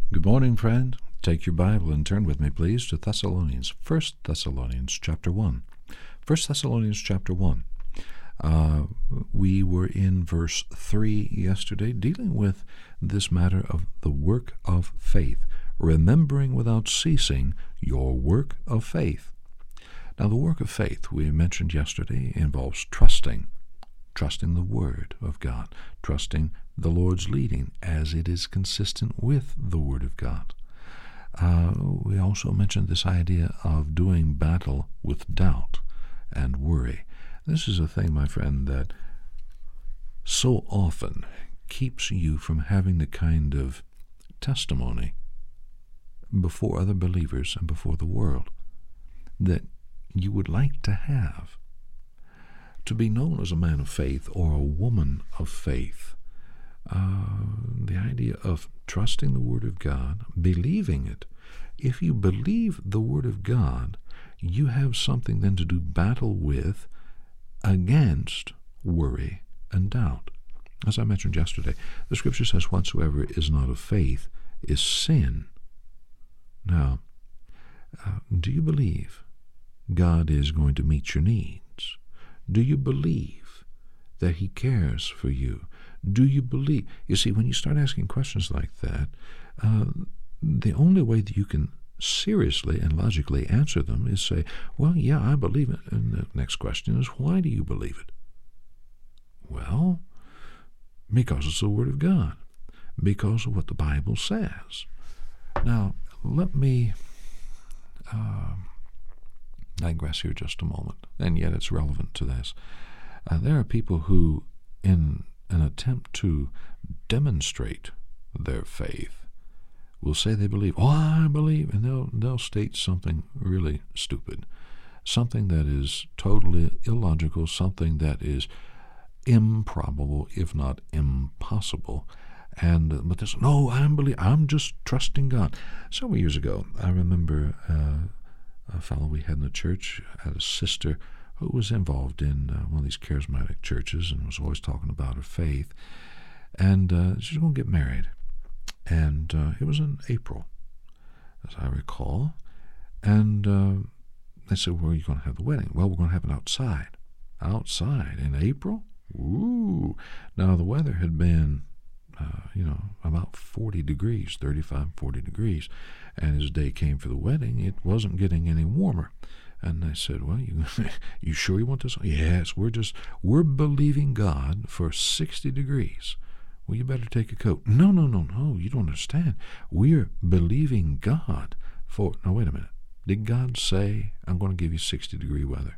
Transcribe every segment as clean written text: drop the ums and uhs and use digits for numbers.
Good morning, friend. Take your Bible and turn with me, please, to Thessalonians. 1 Thessalonians chapter 1. 1 Thessalonians chapter 1. We were in verse 3 yesterday, dealing with this matter of the work of faith, remembering without ceasing your work of faith. Now, the work of faith we mentioned yesterday involves trusting the Word of God, trusting the Lord's leading as it is consistent with the Word of God. We also mentioned this idea of doing battle with doubt and worry. This is a thing, my friend, that so often keeps you from having the kind of testimony before other believers and before the world that you would like to have. To be known as a man of faith or a woman of faith, the idea of trusting the Word of God, believing it. If you believe the Word of God, you have something then to do battle with against worry and doubt. As I mentioned yesterday, the Scripture says, whatsoever is not of faith is sin. Now, do you believe God is going to meet your needs? Do you believe that He cares for you? Do you believe? You see, when you start asking questions like that, the only way that you can seriously and logically answer them is say, well, yeah, I believe it. And the next question is, why do you believe it? Well, because it's the Word of God, because of what the Bible says. Now, let me digress here just a moment, and yet it's relevant to this. There are people who, in an attempt to demonstrate their faith, will say they believe. Oh, I believe, and they'll state something really stupid, something that is totally illogical, something that is improbable, if not impossible. But they say, no, I'm just trusting God. Several years ago, I remember a fellow we had in the church had a sister who was involved in one of these charismatic churches and was always talking about her faith. And she was going to get married. And it was in April, as I recall. And they said, where are you going to have the wedding? Well, we're going to have it outside. Outside in April? Ooh. Now, the weather had been about 40 degrees, 35, 40 degrees. And as day came for the wedding, it wasn't getting any warmer. And I said, well, you sure you want this? Yes, we're believing God for 60 degrees. Well, you better take a coat. No, you don't understand. We're believing God for, now wait a minute. Did God say, I'm going to give you 60-degree weather?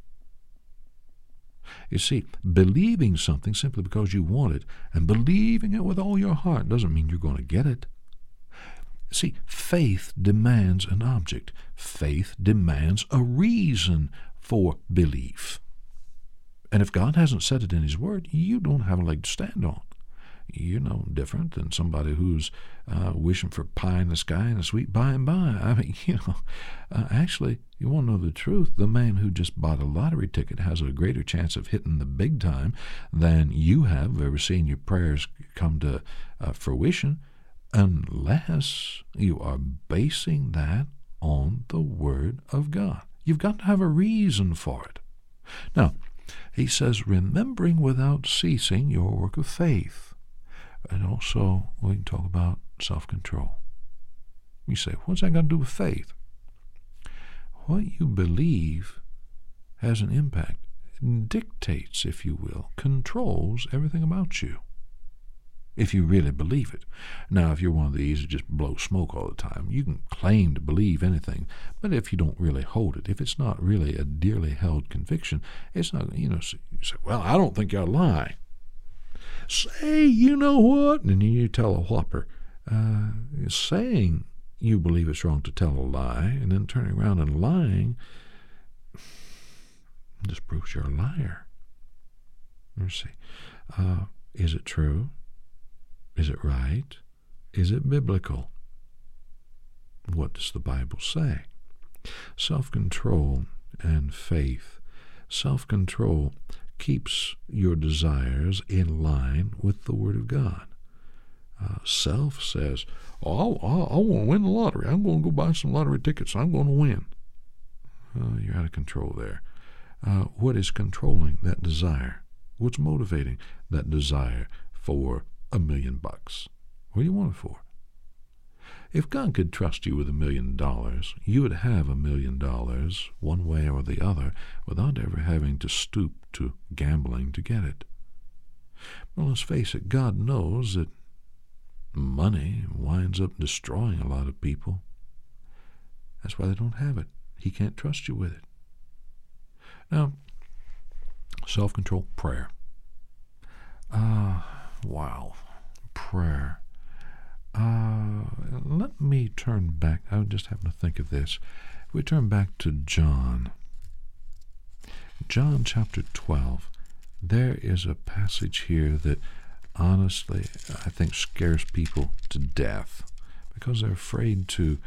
You see, believing something simply because you want it and believing it with all your heart doesn't mean you're going to get it. See, faith demands an object. Faith demands a reason for belief. And if God hasn't said it in His Word, you don't have a leg to stand on. You're no different than somebody who's wishing for pie in the sky and a sweet by and by. I mean, actually, you want to know the truth. The man who just bought a lottery ticket has a greater chance of hitting the big time than you have ever seen your prayers come to fruition, unless you are basing that on the Word of God. You've got to have a reason for it. Now, he says, remembering without ceasing your work of faith. And also, we can talk about self-control. You say, what's that got to do with faith? What you believe has an impact, dictates, if you will, controls everything about you, if you really believe it. Now, if you're one of these that just blow smoke all the time, you can claim to believe anything, but if you don't really hold it, if it's not really a dearly held conviction, it's not, you say, well, I don't think you'll lie. Say, you know what? And you tell a whopper. Saying you believe it's wrong to tell a lie and then turning around and lying just proves you're a liar. Let's see. Is it true? Is it right? Is it biblical? What does the Bible say? Self-control and faith. Self-control keeps your desires in line with the Word of God. Self says, oh, I want to win the lottery. I'm going to go buy some lottery tickets. I'm going to win. You're out of control there. What is controlling that desire? What's motivating that desire for $1 million? What do you want it for? If God could trust you with $1 million, you would have $1 million one way or the other without ever having to stoop to gambling to get it. Well, let's face it, God knows that money winds up destroying a lot of people. That's why they don't have it. He can't trust you with it. Now, self-control, prayer. Wow, prayer. Let me turn back. I just happen to think of this. If we turn back to John chapter 12, there is a passage here that honestly I think scares people to death because they're afraid to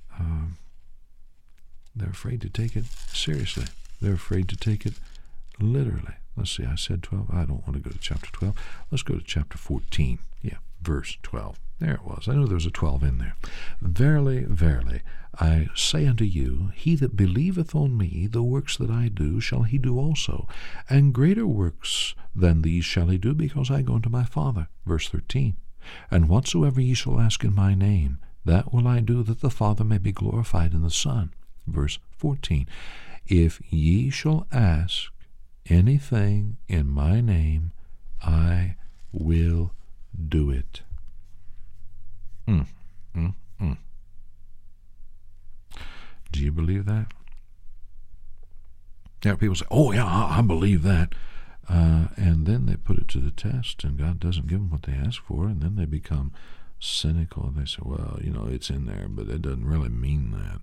take it seriously. They're afraid to take it literally. Let's see, I said 12. I don't want to go to chapter 12. Let's go to chapter 14. Yeah, verse 12. There it was. I knew there was a 12 in there. Verily, verily, I say unto you, he that believeth on me, the works that I do, shall he do also. And greater works than these shall he do, because I go unto my Father. Verse 13. And whatsoever ye shall ask in my name, that will I do, that the Father may be glorified in the Son. Verse 14. If ye shall ask anything in my name, I will do it. Do you believe that? Yeah, people say, oh yeah, I believe that. And then they put it to the test, and God doesn't give them what they ask for, and then they become cynical, and they say, well, it's in there, but it doesn't really mean that.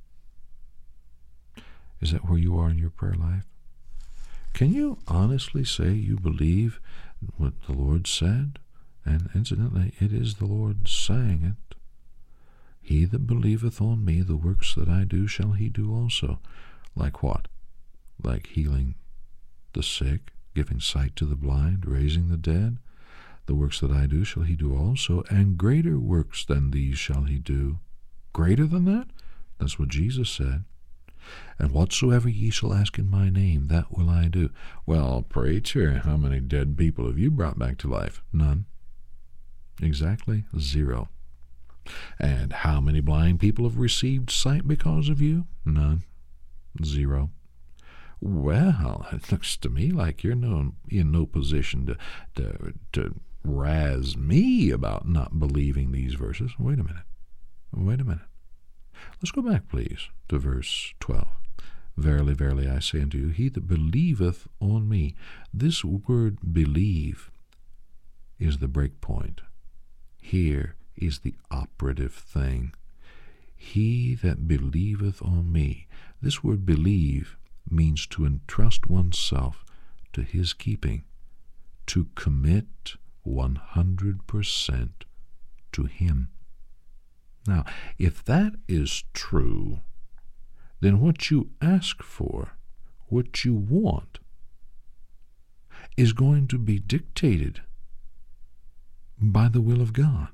Is that where you are in your prayer life? Can you honestly say you believe what the Lord said? And incidentally, it is the Lord saying it. He that believeth on me, the works that I do shall he do also. Like what? Like healing the sick, giving sight to the blind, raising the dead. The works that I do shall he do also, and greater works than these shall he do. Greater than that? That's what Jesus said. And whatsoever ye shall ask in my name, that will I do. Well, preacher, how many dead people have you brought back to life? None. Exactly 0. And how many blind people have received sight because of you? None. 0. Well, it looks to me like you're in no position to razz me about not believing these verses. Wait a minute. Let's go back, please, to verse 12. Verily, verily, I say unto you, he that believeth on me. This word believe is the break point. Here is the operative thing. He that believeth on me. This word believe means to entrust oneself to his keeping, to commit 100% to him. Now, if that is true, then what you ask for, what you want, is going to be dictated by the will of God.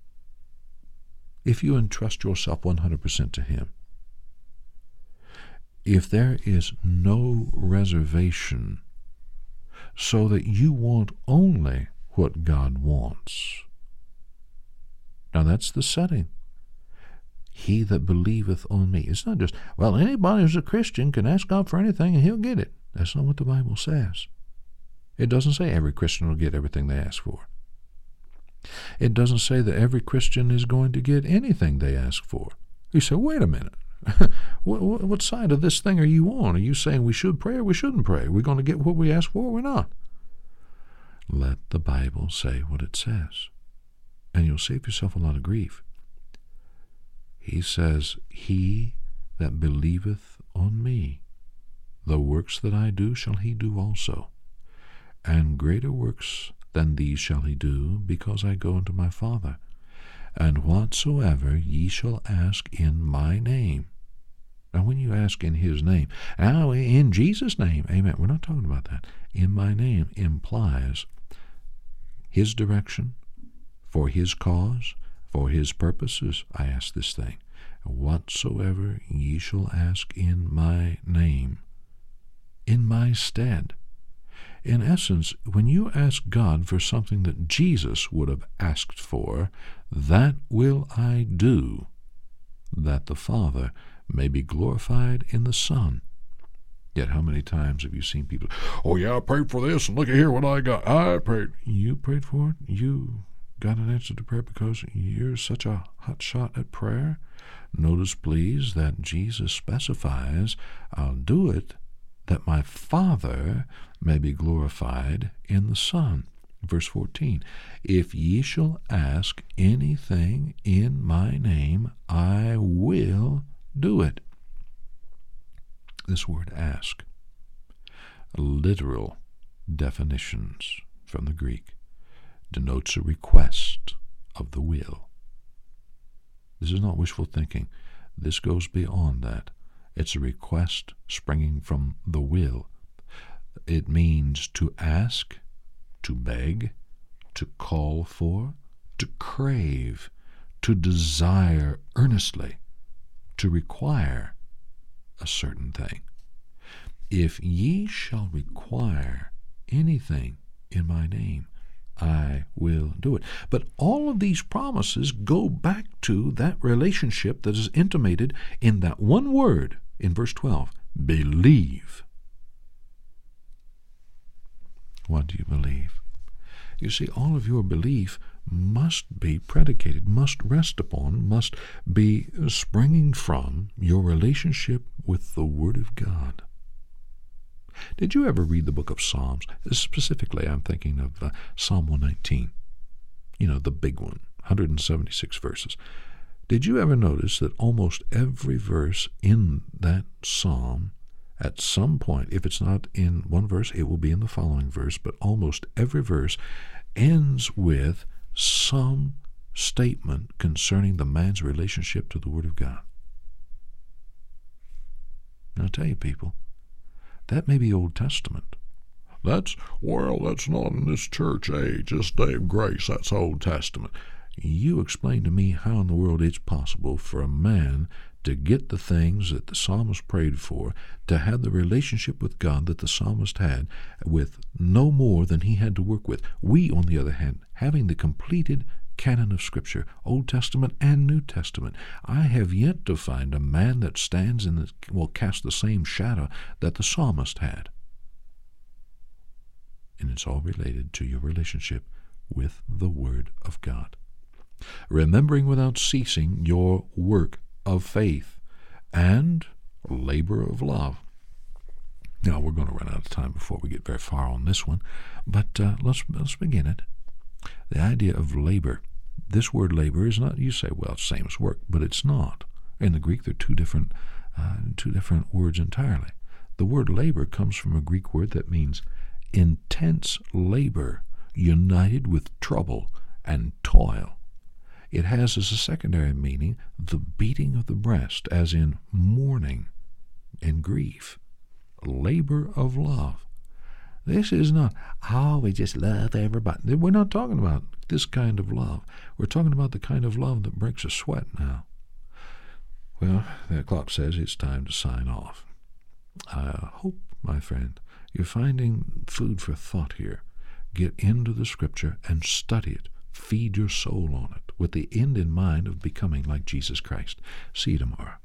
If you entrust yourself 100% to him, if there is no reservation, so that you want only what God wants. Now that's the setting. He that believeth on me. It's not just, well, anybody who's a Christian can ask God for anything and he'll get it. That's not what the Bible says. It doesn't say every Christian will get everything they ask for. It doesn't say that every Christian is going to get anything they ask for. You say, wait a minute. What side of this thing are you on? Are you saying we should pray or we shouldn't pray? Are we going to get what we ask for or we're not? Let the Bible say what it says, and you'll save yourself a lot of grief. He says, he that believeth on me, the works that I do shall he do also, and greater works than these shall he do, because I go unto my Father. And whatsoever ye shall ask in my name. Now when you ask in his name, now in Jesus' name, amen, we're not talking about that. In my name implies his direction For his cause, for his purposes, I ask this thing. Whatsoever ye shall ask in my name, in my stead. In essence, when you ask God for something that Jesus would have asked for, that will I do, that the Father may be glorified in the Son. Yet how many times have you seen people, oh yeah, I prayed for this, and look at here what I got. I prayed. You prayed for it? You got an answer to prayer because you're such a hot shot at prayer? Notice, please, that Jesus specifies, I'll do it that my Father may be glorified in the Son. Verse 14, if ye shall ask anything in my name, I will do it. This word ask, literal definitions from the Greek, denotes a request of the will. This is not wishful thinking. This goes beyond that. It's a request springing from the will. It means to ask, to beg, to call for, to crave, to desire earnestly, to require a certain thing. If ye shall require anything in my name, I will do it. But all of these promises go back to that relationship that is intimated in that one word in verse 12, believe. What do you believe? You see, all of your belief must be predicated, must rest upon, must be springing from your relationship with the Word of God. Did you ever read the book of Psalms? Specifically, I'm thinking of Psalm 119. You know, the big one, 176 verses. Did you ever notice that almost every verse in that psalm, at some point, if it's not in one verse, it will be in the following verse, but almost every verse ends with some statement concerning the man's relationship to the Word of God? Now, I'll tell you, people, that may be Old Testament. That's not in this church age, this day of grace. That's Old Testament. You explain to me how in the world it's possible for a man to get the things that the psalmist prayed for, to have the relationship with God that the psalmist had, with no more than he had to work with. We, on the other hand, having the completed canon of Scripture, Old Testament and New Testament, I have yet to find a man that stands in will cast the same shadow that the psalmist had. And it's all related to your relationship with the Word of God. Remembering without ceasing your work of faith and labor of love. Now, we're going to run out of time before we get very far on this one, but let's begin it. The idea of labor. This word labor is not, you say, well, it's the same as work, but it's not. In the Greek, they're two different words entirely. The word labor comes from a Greek word that means intense labor, united with trouble and toil. It has as a secondary meaning the beating of the breast, as in mourning and grief. Labor of love. This is not, we just love everybody. We're not talking about this kind of love. We're talking about the kind of love that breaks a sweat now. Well, the clock says it's time to sign off. I hope, my friend, you're finding food for thought here. Get into the Scripture and study it. Feed your soul on it with the end in mind of becoming like Jesus Christ. See you tomorrow.